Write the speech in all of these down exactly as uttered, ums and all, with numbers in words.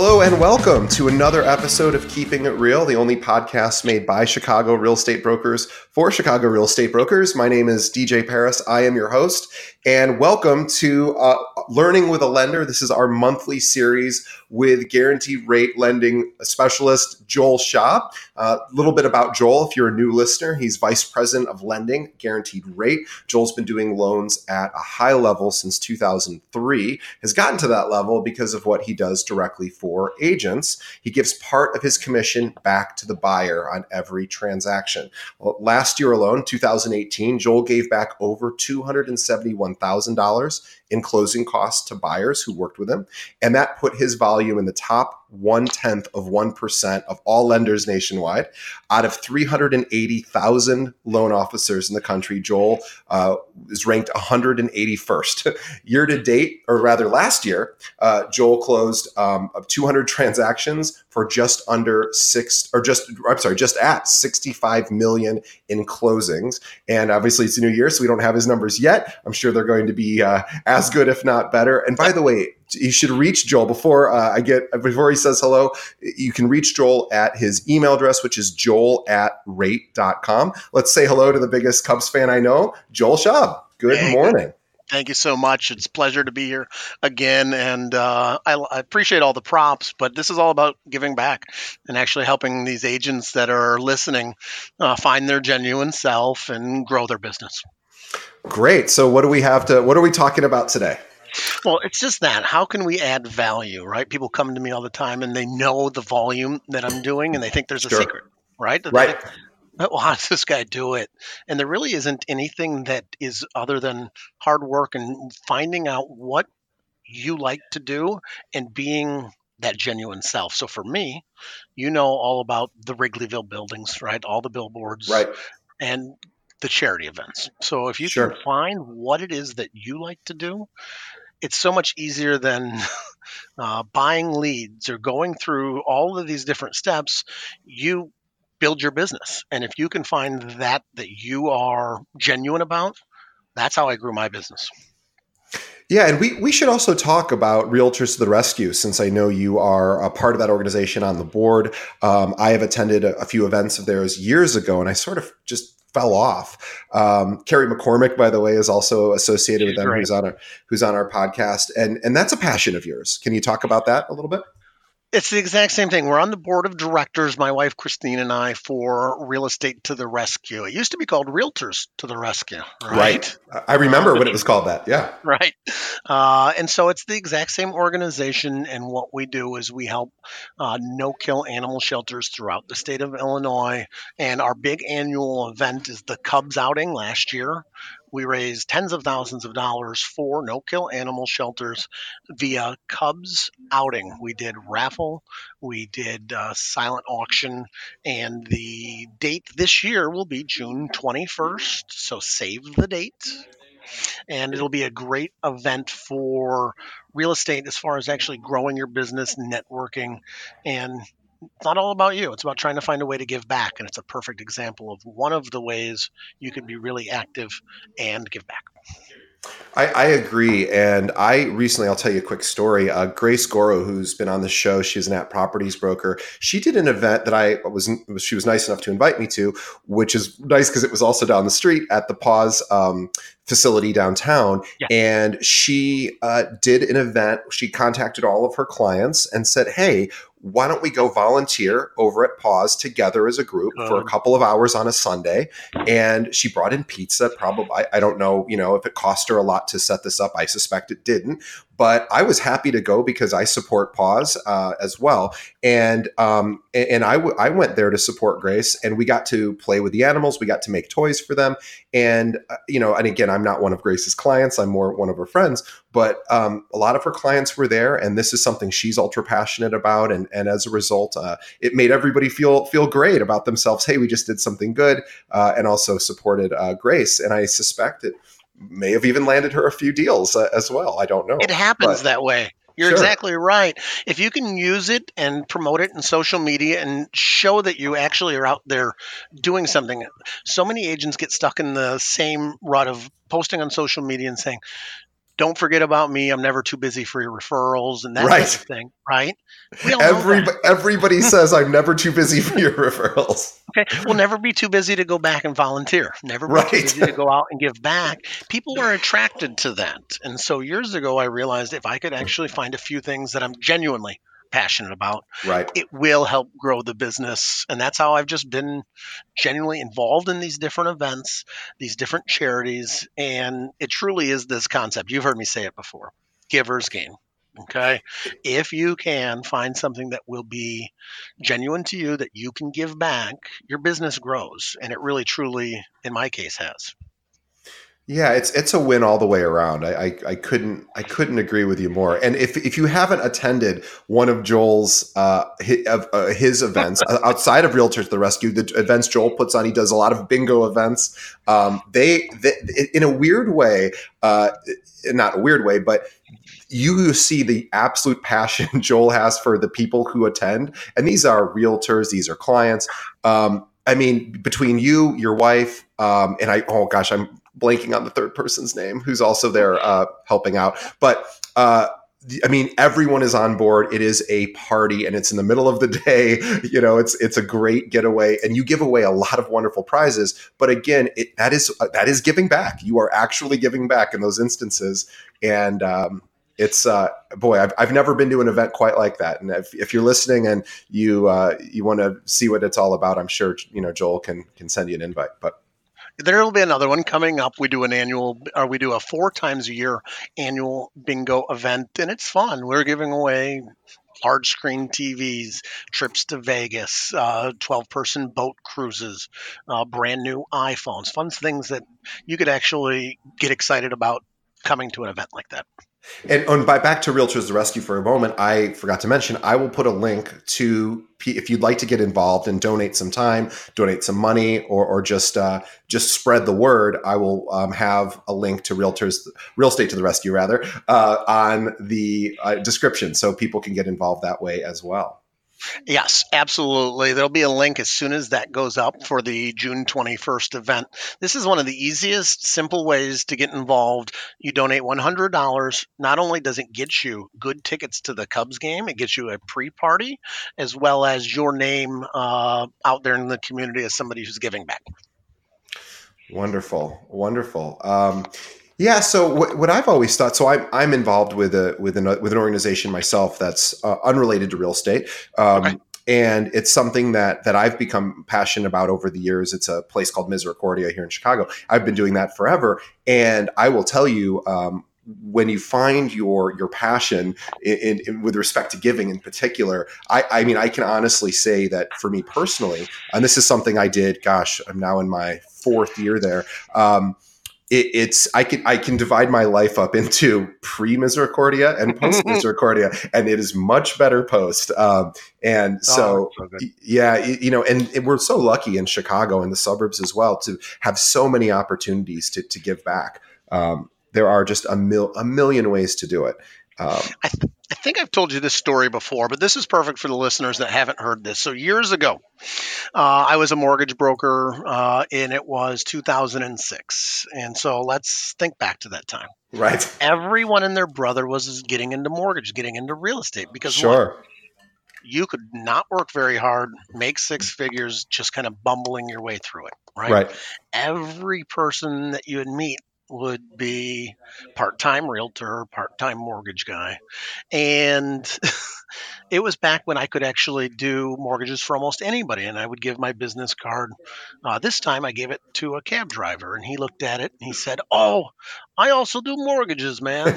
Hello and welcome to another episode of Keeping It Real, the only podcast made by Chicago real estate brokers for Chicago real estate brokers. My name is D J Paris. I am your host, and welcome to uh, Learning with a Lender. This is our monthly series with guaranteed rate lending specialist Joel Schaub. A uh, little bit about Joel, if you're a new listener, he's vice president of lending, guaranteed rate. Joel's been doing loans at a high level since two thousand three, has gotten to that level because of what he does directly for agents. He gives part of his commission back to the buyer on every transaction. Well, last year alone, two thousand eighteen, Joel gave back over two hundred seventy-one thousand dollars in closing costs to buyers who worked with him. And that put his volume in the top one-tenth of one percent of all lenders nationwide. Out of three hundred eighty thousand loan officers in the country, Joel uh, is ranked one hundred eighty-first. Year to date, or rather last year, uh, Joel closed um, two hundred transactions for just under six, or just, I'm sorry, just at sixty-five million in closings. And obviously it's a new year, so we don't have his numbers yet. I'm sure they're going to be uh, as good, if not better. And by the way, you should reach Joel before uh, I get before he says hello. You can reach Joel at his email address, which is joel at rate dot com. Let's say hello to the biggest Cubs fan I know, Joel Schaub. Good hey, morning. Thank you so much. It's a pleasure to be here again. And uh, I, I appreciate all the props, but this is all about giving back and actually helping these agents that are listening uh, find their genuine self and grow their business. Great. So what do we have to, what are we talking about today? Well, it's just that. How can we add value, right? People come to me all the time and they know the volume that I'm doing and they think there's a Sure. secret, right? Right. Well, how does this guy do it? And there really isn't anything that is other than hard work and finding out what you like to do and being that genuine self. So for me, you know all about the Wrigleyville buildings, right? All the billboards Right. and the charity events. So if you Sure. can find what it is that you like to do, it's so much easier than uh, buying leads or going through all of these different steps. You build your business. And if you can find that that you are genuine about, that's how I grew my business. Yeah, and we, we should also talk about Realtors to the Rescue, since I know you are a part of that organization on the board. Um, I have attended a, a few events of theirs years ago, and I sort of just fell off. Um, Carrie McCormick, by the way, is also associated She's with them, great. who's on our who's on our podcast, and and that's a passion of yours. Can you talk about that a little bit? It's the exact same thing. We're on the board of directors, my wife Christine and I, for Real Estate to the Rescue. It used to be called Realtors to the Rescue, right? Right. I remember uh, when it was called that. Yeah. Right. Uh, and so it's the exact same organization. And what we do is we help uh, no-kill animal shelters throughout the state of Illinois. And our big annual event is the Cubs outing. Last year, we raised tens of thousands of dollars for no-kill animal shelters via Cubs outing. We did raffle, we did uh, silent auction, and the date this year will be June twenty-first. So save the date. And it'll be a great event for real estate as far as actually growing your business, networking, and it's not all about you. It's about trying to find a way to give back. And it's a perfect example of one of the ways you can be really active and give back. I, I agree. And I recently, I'll tell you a quick story. Uh, Grace Goro, who's been on the show, she's an App Properties broker. She did an event that I was, she was nice enough to invite me to, which is nice because it was also down the street at the Pause um, facility downtown. Yeah. And she uh, did an event. She contacted all of her clients and said, hey, why don't we go volunteer over at Pause together as a group Good. for a couple of hours on a Sunday? And she brought in pizza. Probably, I, I don't know, you know, if it cost her a lot to set this up. I suspect it didn't. But I was happy to go because I support Pause uh, as well. And um, and, and I, w- I went there to support Grace, and we got to play with the animals. We got to make toys for them. And, uh, you know, and again, I'm not one of Grace's clients. I'm more one of her friends. But um, a lot of her clients were there, and this is something she's ultra passionate about. And, and as a result, uh, it made everybody feel feel great about themselves. Hey, we just did something good, uh, and also supported uh, Grace. And I suspect it may have even landed her a few deals uh, as well. I don't know. It happens but, that way. You're sure. exactly right. If you can use it and promote it in social media and show that you actually are out there doing something, so many agents get stuck in the same rut of posting on social media and saying, don't forget about me. I'm never too busy for your referrals and that Right. type of thing, right? We all Every, know that. Everybody says I'm never too busy for your referrals. Okay. Well, never be too busy to go back and volunteer. Never be Right. too busy to go out and give back. People are attracted to that. And so years ago, I realized if I could actually find a few things that I'm genuinely passionate about, Right. it will help grow the business. And that's how I've just been genuinely involved in these different events, these different charities. And it truly is this concept. You've heard me say it before, giver's gain. Okay. If you can find something that will be genuine to you that you can give back, your business grows. And it really, truly, in my case, has. Yeah, it's it's a win all the way around. I, I I couldn't I couldn't agree with you more. And if if you haven't attended one of Joel's uh, his, uh, his events outside of Realtors to the Rescue, the events Joel puts on, he does a lot of bingo events. Um, they, they in a weird way, uh, not a weird way, but you see the absolute passion Joel has for the people who attend, and these are realtors, these are clients. Um, I mean, between you, your wife, um, and I, oh gosh, I'm blanking on the third person's name who's also there uh, helping out. But uh, I mean, everyone is on board. It is a party, and it's in the middle of the day. You know, it's it's a great getaway, and you give away a lot of wonderful prizes. But again, it, that is that is giving back. You are actually giving back in those instances, and um, it's uh, boy, I've I've never been to an event quite like that. And if, if you're listening and you uh, you want to see what it's all about, I'm sure you know Joel can can send you an invite. But there will be another one coming up. We do an annual, or we do a four times a year annual bingo event, and it's fun. We're giving away large screen T Vs, trips to Vegas, uh, twelve person boat cruises, uh, brand new iPhones, fun things that you could actually get excited about coming to an event like that. And on by back to Realtors to the Rescue for a moment, I forgot to mention, I will put a link to, if you'd like to get involved and donate some time, donate some money, or or just uh, just spread the word. I will um, have a link to Realtors, Real Estate to the Rescue, rather, uh, on the uh, description, so people can get involved that way as well. Yes, absolutely. There'll be a link as soon as that goes up for the June twenty-first event. This is one of the easiest, simple ways to get involved. You donate one hundred dollars. Not only does it get you good tickets to the Cubs game, it gets you a pre-party, as well as your name uh, out there in the community as somebody who's giving back. Wonderful, wonderful. Um, Yeah. So what, what I've always thought, so I'm I'm involved with a with an with an organization myself that's uh, unrelated to real estate, um, Okay. and it's something that that I've become passionate about over the years. It's a place called Misericordia here in Chicago. I've been doing that forever, and I will tell you. Um, when you find your your passion in, in, in with respect to giving in particular, I, I mean, I can honestly say that for me personally, and this is something I did, gosh, I'm now in my fourth year there. Um, It, it's I can I can divide my life up into pre Misericordia and post Misericordia, and it is much better post. Um, and so, Oh, so yeah, you know, and, and we're so lucky in Chicago and the suburbs as well to have so many opportunities to to give back. Um, there are just a mil a million ways to do it. Um, I, th- I think I've told you this story before, but this is perfect for the listeners that haven't heard this. So years ago, uh, I was a mortgage broker, uh, and it was two thousand six. And so let's think back to that time. right. Everyone and their brother was getting into mortgage, getting into real estate, because what? Sure. You could not work very hard, make six figures, just kind of bumbling your way through it, right? Right. Every person that you would meet would be part-time realtor, part-time mortgage guy. And it was back when I could actually do mortgages for almost anybody. And I would give my business card. Uh, this time I gave it to a cab driver, and he looked at it and he said, "Oh, I also do mortgages, man."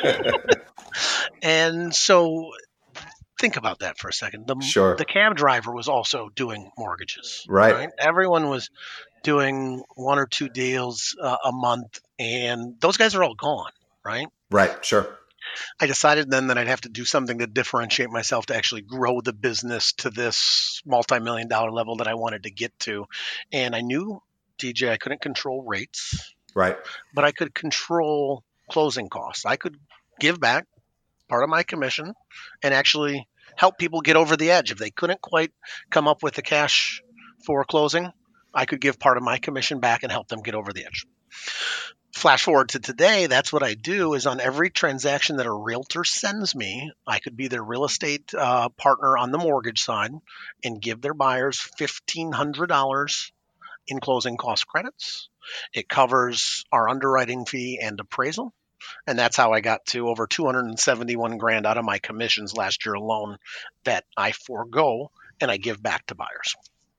And so think about that for a second. The, Sure. the cab driver was also doing mortgages, Right. right? Everyone was doing one or two deals uh, a month, and those guys are all gone, right? Right. Sure. I decided then that I'd have to do something to differentiate myself to actually grow the business to this multi-million dollar level that I wanted to get to. And I knew, D J, I couldn't control rates, Right. but I could control closing costs. I could give back part of my commission and actually help people get over the edge. If they couldn't quite come up with the cash for closing, I could give part of my commission back and help them get over the edge. Flash forward to today, that's what I do is on every transaction that a realtor sends me, I could be their real estate uh, partner on the mortgage side and give their buyers fifteen hundred dollars in closing cost credits. It covers our underwriting fee and appraisal. And that's how I got to over two hundred seventy-one grand out of my commissions last year alone that I forego and I give back to buyers.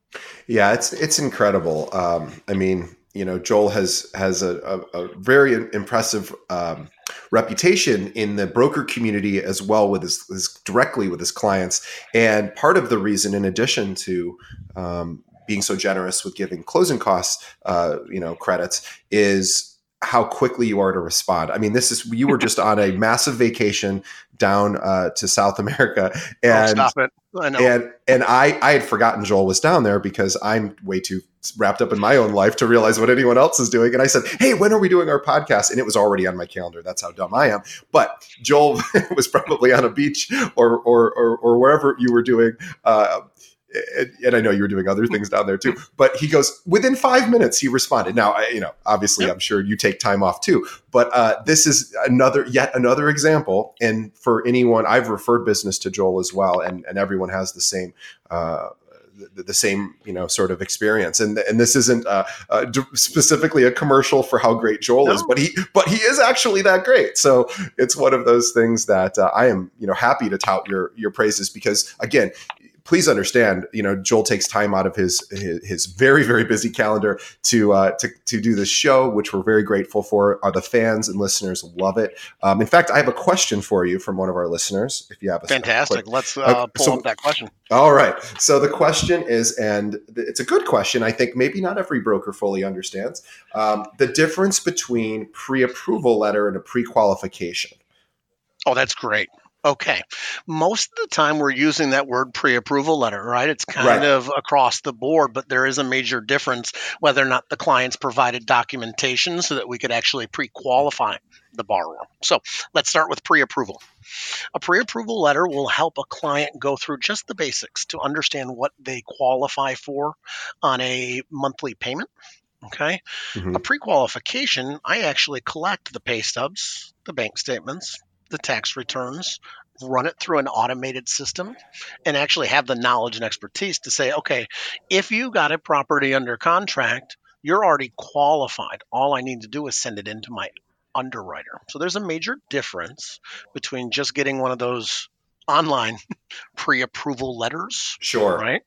Yeah, it's it's incredible. Um, I mean, you know, Joel has has a, a, a very impressive um, reputation in the broker community as well with his, his directly with his clients. And part of the reason, in addition to um, being so generous with giving closing costs, uh, you know, credits, is how quickly you are to respond. I mean, this is you were just on a massive vacation down uh, to South America, and oh, stop it. I know. And and I, I had forgotten Joel was down there because I'm way too wrapped up in my own life to realize what anyone else is doing. And I said, hey, when are we doing our podcast? And it was already on my calendar. That's how dumb I am. But Joel was probably on a beach or or or, or wherever you were doing. Uh, and, and I know you were doing other things down there too. But he goes, within five minutes, he responded. Now, I, you know, obviously, yep. I'm sure you take time off too. But uh, this is another, yet another example. And for anyone, I've referred business to Joel as well, and and everyone has the same. Uh, The, the same, you know, sort of experience, and and this isn't uh, uh, specifically a commercial for how great Joel no. is, but he but he is actually that great. So it's one of those things that uh, I am, you know, happy to tout your your praises because again. Please understand, you know, Joel takes time out of his his, his very, very busy calendar to uh, to to do this show, which we're very grateful for. Are the fans and listeners love it? Um, in fact, I have a question for you from one of our listeners. If you have a fantastic, quick, let's uh, uh, pull so, up that question. All right. So the question is, and it's a good question. I think maybe not every broker fully understands um, the difference between pre-approval letter and a pre-qualification. Oh, that's great. Okay. Most of the time we're using that word pre-approval letter, right? It's kind Right. of across the board, but there is a major difference whether or not the client's provided documentation so that we could actually pre-qualify the borrower. So let's start with pre-approval. A pre-approval letter will help a client go through just the basics to understand what they qualify for on a monthly payment. Okay. Mm-hmm. A pre-qualification, I actually collect the pay stubs, the bank statements, the tax returns, run it through an automated system, and actually have the knowledge and expertise to say, okay, if you got a property under contract, you're already qualified. All I need to do is send it into my underwriter. So there's a major difference between just getting one of those online pre-approval letters, Sure. right?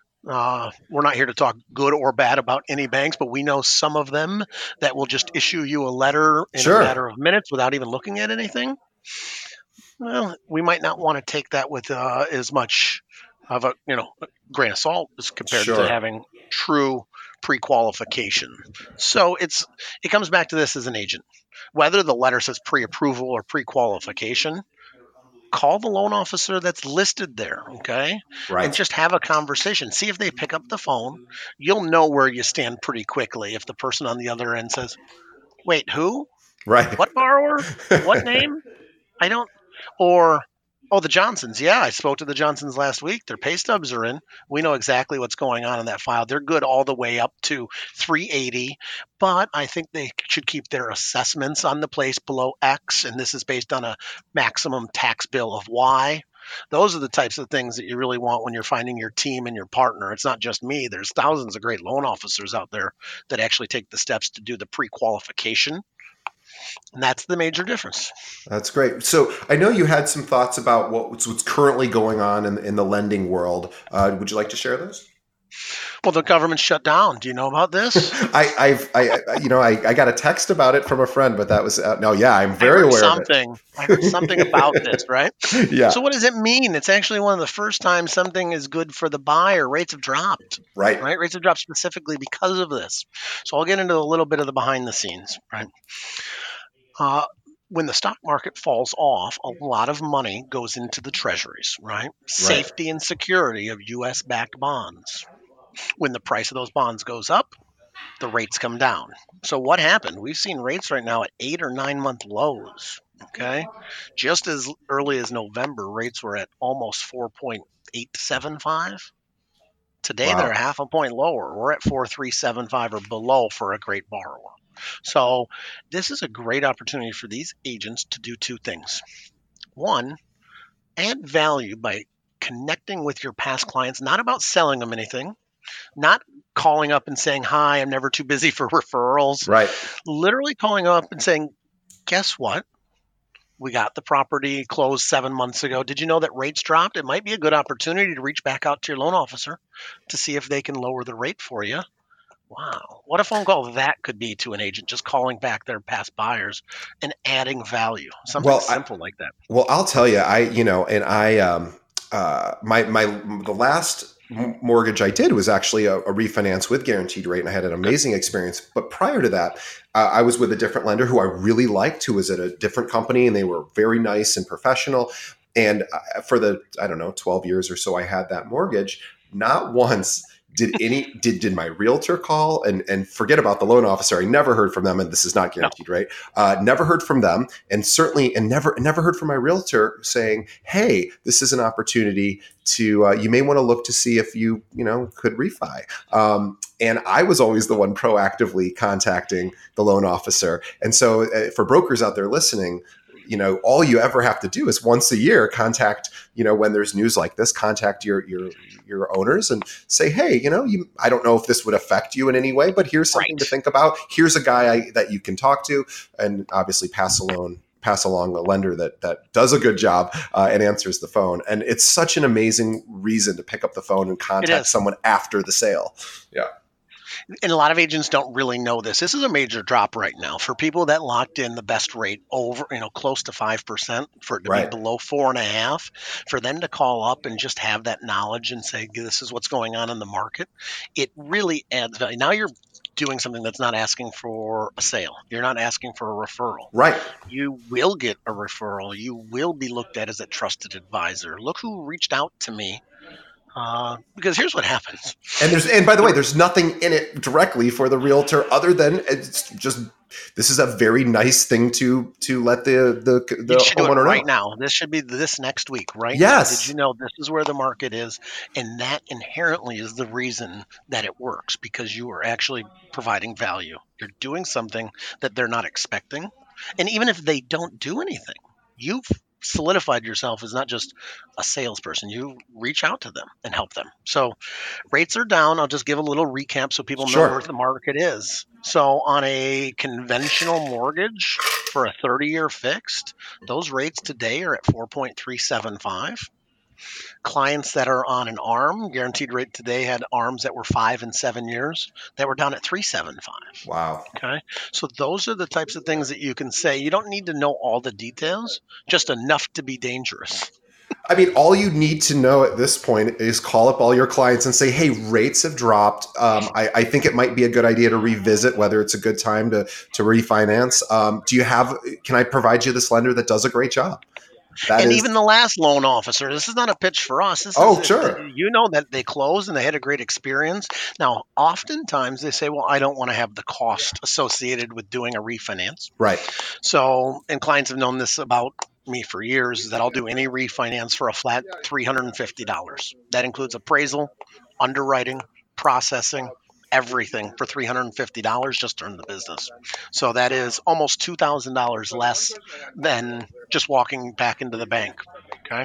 Uh, we're not here to talk good or bad about any banks, but we know some of them that will just issue you a letter in Sure. a matter of minutes without even looking at anything. Well, we might not want to take that with uh, as much of a you know grain of salt as compared Sure. to having true pre-qualification. So it's it comes back to this as an agent, whether the letter says pre-approval or pre-qualification. Call the loan officer that's listed there, okay? Right. And just have a conversation. See if they pick up the phone. You'll know where you stand pretty quickly if the person on the other end says, wait, who? Right. What borrower? What name? I don't, or, oh, the Johnsons. Yeah, I spoke to the Johnsons last week. Their pay stubs are in. We know exactly what's going on in that file. They're good all the way up to three eighty, but I think they should keep their assessments on the place below X, and this is based on a maximum tax bill of Y. Those are the types of things that you really want when you're finding your team and your partner. It's not just me. There's thousands of great loan officers out there that actually take the steps to do the pre-qualification. And that's the major difference. That's great. So I know you had some thoughts about what's, what's currently going on in, in the lending world. Uh, would you like to share those? Well, the government shut down. Do you know about this? I, I've, I, you know, I, I got a text about it from a friend, but that was uh, no, yeah, I'm very aware something. of it. I heard something about this, right? Yeah. So what does it mean? It's actually one of the first times something is good for the buyer. Rates have dropped. Right. Right. Rates have dropped specifically because of this. So I'll get into a little bit of the behind the scenes. Right. Uh, when the stock market falls off, a lot of money goes into the treasuries, right? right? Safety and security of U S backed bonds. When the price of those bonds goes up, the rates come down. So what happened? We've seen rates right now at eight or nine month lows. Okay. Just as early as November, rates were at almost four point eight seven five. Today, Wow. they're half a point lower. We're at four point three seven five or below for a great borrower. So this is a great opportunity for these agents to do two things. One, add value by connecting with your past clients, not about selling them anything, not calling up and saying, hi, I'm never too busy for referrals. Right. Literally calling up and saying, guess what? We got the property closed seven months ago. Did you know that rates dropped? It might be a good opportunity to reach back out to your loan officer to see if they can lower the rate for you. Wow. What a phone call that could be to an agent, just calling back their past buyers and adding value. Something Well, simple I, like that. Well, I'll tell you, I, you know, and I, um, uh, my, my, the last mortgage I did was actually a, a refinance with guaranteed rate, and I had an amazing experience. But prior to that, uh, I was with a different lender who I really liked, who was at a different company, and they were very nice and professional. And for the, I don't know, twelve years or so I had that mortgage, not once did any did did my realtor call, and and forget about the loan officer. I never heard from them, and this is not guaranteed, no. right? Uh, never heard from them, and certainly, and never never heard from my realtor saying, "Hey, this is an opportunity to uh, you may want to look to see if you you know could refi." Um, and I was always the one proactively contacting the loan officer. And so, uh, for brokers out there listening, you know, all you ever have to do is once a year contact, you know, when there's news like this, contact your your your owners and say, hey, you know, you I don't know if this would affect you in any way, but here's something right. to think about. Here's a guy I, that you can talk to, and obviously pass along pass along a lender that that does a good job uh, and answers the phone. And it's such an amazing reason to pick up the phone and contact someone after the sale. Yeah. And a lot of agents don't really know this. This is a major drop right now for people that locked in the best rate over, you know, close to five percent, for it to right. be below four and a half, for them to call up and just have that knowledge and say, this is what's going on in the market. It really adds value. Now you're doing something that's not asking for a sale. You're not asking for a referral. Right. You will get a referral. You will be looked at as a trusted advisor. Look who reached out to me. Uh, because here's what happens. And there's, and by the way, there's nothing in it directly for the realtor other than it's just, this is a very nice thing to, to let the, the, the homeowner right know. Now. This should be this next week, right? Yes. Now. Did you know this is where the market is? And that inherently is the reason that it works, because you are actually providing value. You're doing something that they're not expecting. And even if they don't do anything, you've solidified yourself as not just a salesperson. You reach out to them and help them. So rates are down. I'll just give a little recap so people know sure. where the market is. So on a conventional mortgage for a thirty-year fixed, those rates today are at four point three seven five. Clients that are on an A R M, guaranteed rate today, had A R Ms that were five and seven years that were down at three seventy-five. Wow. Okay. So those are the types of things that you can say. You don't need to know all the details, just enough to be dangerous. I mean, all you need to know at this point is call up all your clients and say, hey, rates have dropped. Um, I, I think it might be a good idea to revisit whether it's a good time to, to refinance. Um, do you have, can I provide you this lender that does a great job? That and is, even the last loan officer, this is not a pitch for us. This oh, is, sure. You know that they closed and they had a great experience. Now, oftentimes they say, well, I don't want to have the cost associated with doing a refinance. Right. So, and clients have known this about me for years, is that I'll do any refinance for a flat three hundred fifty dollars. That includes appraisal, underwriting, processing, everything for three hundred fifty dollars just to earn the business. So that is almost two thousand dollars less than just walking back into the bank. Okay.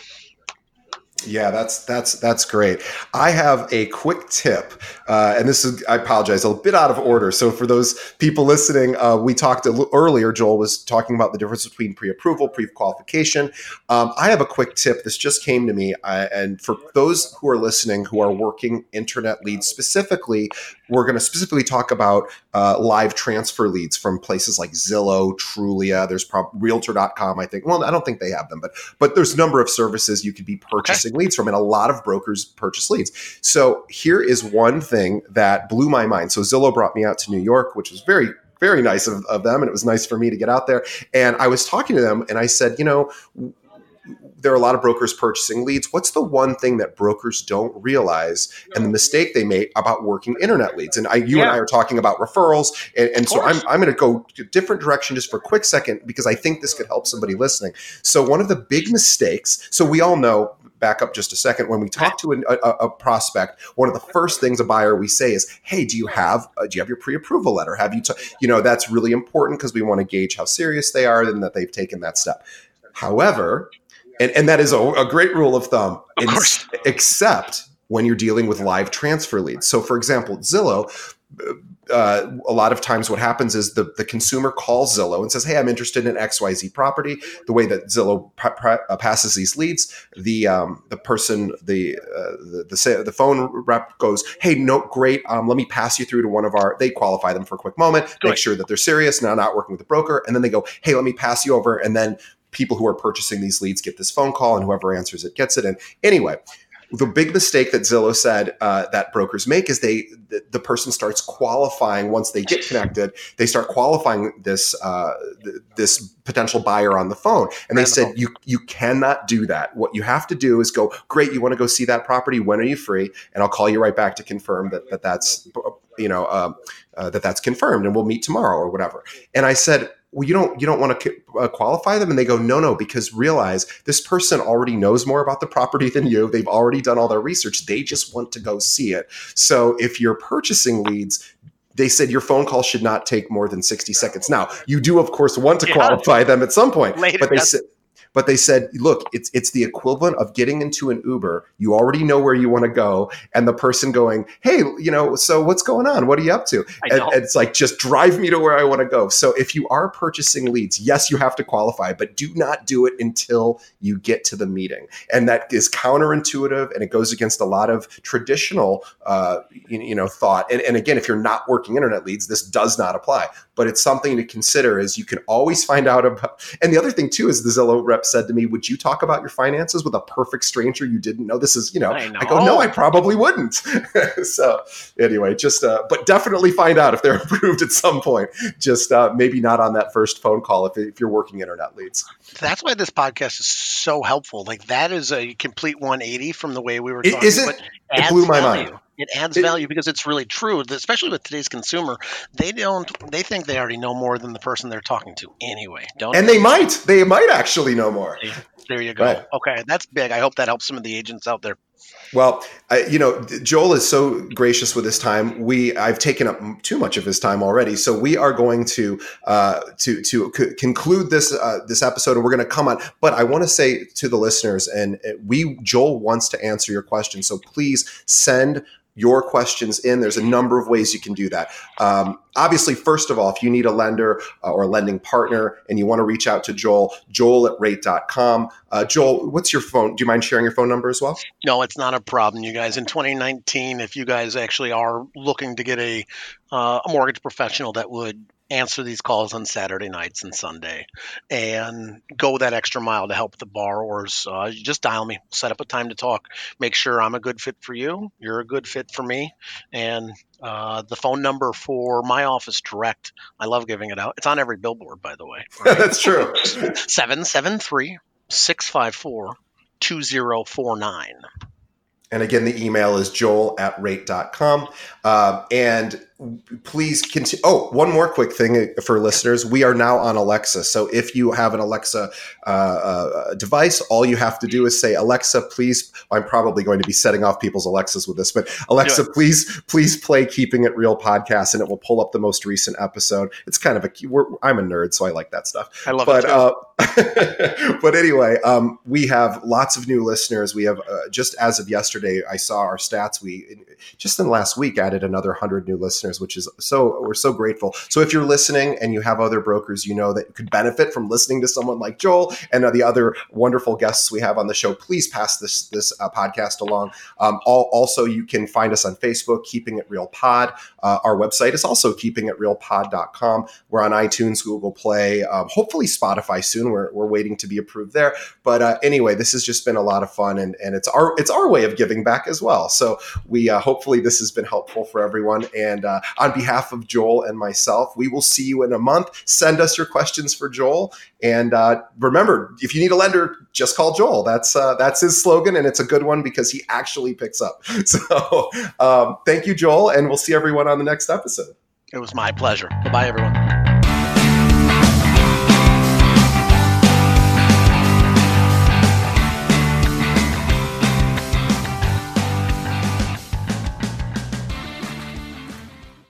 Yeah, that's that's that's great. I have a quick tip, uh, and this is, I apologize, a bit out of order. So for those people listening, uh, we talked a little earlier, Joel was talking about the difference between pre-approval, pre-qualification. Um, I have a quick tip. This just came to me. Uh, and for those who are listening who are working internet leads specifically, we're going to specifically talk about uh, live transfer leads from places like Zillow, Trulia. There's prob- Realtor dot com, I think. Well, I don't think they have them, but but there's a number of services you could be purchasing leads from, and a lot of brokers purchase leads. So here is one thing that blew my mind. So Zillow brought me out to New York, which was very, very nice of, of them. And it was nice for me to get out there. And I was talking to them and I said, you know, there are a lot of brokers purchasing leads. What's the one thing that brokers don't realize and the mistake they make about working internet leads? And I, you yeah. and I are talking about referrals. And, and so I'm, I'm going to go a different direction just for a quick second, because I think this could help somebody listening. So one of the big mistakes, so we all know back up just a second. When we talk to an, a, a prospect, one of the first things a buyer we say is, "Hey, do you have uh, do you have your pre-approval letter? Have you, t-? you know, that's really important because we want to gauge how serious they are and that they've taken that step." However, and, and that is a, a great rule of thumb, of course. except when you're dealing with live transfer leads. So, for example, Zillow. Uh, a lot of times what happens is the, the consumer calls Zillow and says, "Hey, I'm interested in X Y Z property." The way that Zillow p- p- uh, passes these leads, the um, the person, the, uh, the the the phone rep goes, "Hey, no, great. Um, let me pass you through to one of our," they qualify them for a quick moment, Good. Make sure that they're serious, now not working with the broker. And then they go, "Hey, let me pass you over." And then people who are purchasing these leads get this phone call and whoever answers it gets it. And anyway, the big mistake that Zillow said uh, that brokers make is they the, the person starts qualifying once they get connected. They start qualifying this uh, th- this potential buyer on the phone, and they said you you cannot do that. What you have to do is go, "Great, you want to go see that property? When are you free?" And I'll call you right back to confirm that that that's you know um, uh, that that's confirmed, and we'll meet tomorrow or whatever. And I said, "Well, you don't you don't want to uh, qualify them?" And they go, no, no, because realize this person already knows more about the property than you. They've already done all their research. They just want to go see it. So if you're purchasing leads, they said your phone call should not take more than sixty seconds. Now, you do, of course, want to yeah. qualify them at some point, Later, but they yes. said, But they said, look, it's it's the equivalent of getting into an Uber. You already know where you want to go. And the person going, "Hey, you know, so what's going on? What are you up to?" And, and it's like, just drive me to where I want to go. So if you are purchasing leads, yes, you have to qualify, but do not do it until you get to the meeting. And that is counterintuitive, and it goes against a lot of traditional, uh, you, you know, thought. And, and again, if you're not working internet leads, this does not apply. But it's something to consider, is you can always find out about. And the other thing too is the Zillow rep said to me, "Would you talk about your finances with a perfect stranger you didn't know?" This is, you know, I, know. I go, "No, I probably wouldn't." So anyway, just, uh, but definitely find out if they're approved at some point. Just uh, maybe not on that first phone call if, if you're working internet leads. That's why this podcast is so helpful. Like, that is a complete one eighty from the way we were talking. It, isn't, but it blew my value. mind. It adds it, value because it's really true, especially with today's consumer. They don't. They think they already know more than the person they're talking to anyway. Don't. And they might. They might actually know more. There you go. Right. Okay, that's big. I hope that helps some of the agents out there. Well, I, you know, Joel is so gracious with his time. We I've taken up too much of his time already, so we are going to uh, to to c- conclude this uh, this episode, and we're going to come on. But I want to say to the listeners, and we Joel wants to answer your questions, so please send your questions in. There's a number of ways you can do that. Um, obviously, first of all, if you need a lender uh, or a lending partner and you want to reach out to Joel, joel at rate dot com. Uh, Joel, what's your phone? Do you mind sharing your phone number as well? No, it's not a problem, you guys. In twenty nineteen, if you guys actually are looking to get a, uh, a mortgage professional that would answer these calls on Saturday nights and Sunday and go that extra mile to help the borrowers, uh, you just dial me, set up a time to talk, make sure I'm a good fit for you, you're a good fit for me. And uh, the phone number for my office direct, I love giving it out. It's on every billboard, by the way. Right? That's true. seven seven three, six five four, two zero four nine. And again, the email is joel at rate dot com. Uh, and please continue. Oh, one more quick thing for listeners. We are now on Alexa. So if you have an Alexa uh, uh, device, all you have to do is say, "Alexa, please," I'm probably going to be setting off people's Alexas with this, but "Alexa, please, please play Keeping It Real podcast," and it will pull up the most recent episode. It's kind of a, we're, I'm a nerd, so I like that stuff. I love but, it too. Uh, but anyway, um, we have lots of new listeners. We have, uh, just as of yesterday, I saw our stats. We, just in the last week, added another one hundred new listeners, which is so, we're so grateful. So if you're listening and you have other brokers you know that could benefit from listening to someone like Joel and the other wonderful guests we have on the show, please pass this this uh, podcast along. Um, all, also, you can find us on Facebook, Keeping It Real Pod. Uh, our website is also keeping it real pod dot com. We're on iTunes, Google Play, um, hopefully Spotify soon. We're we're waiting to be approved there. But uh, anyway, this has just been a lot of fun, and and it's our it's our way of giving back as well. So we uh, hopefully this has been helpful for everyone. And uh, on behalf of Joel and myself, we will see you in a month. Send us your questions for Joel. And uh, remember, if you need a lender, just call Joel. That's uh, that's his slogan, and it's a good one because he actually picks up. So um, thank you, Joel, and we'll see everyone on the next episode. It was my pleasure. Bye-bye, everyone.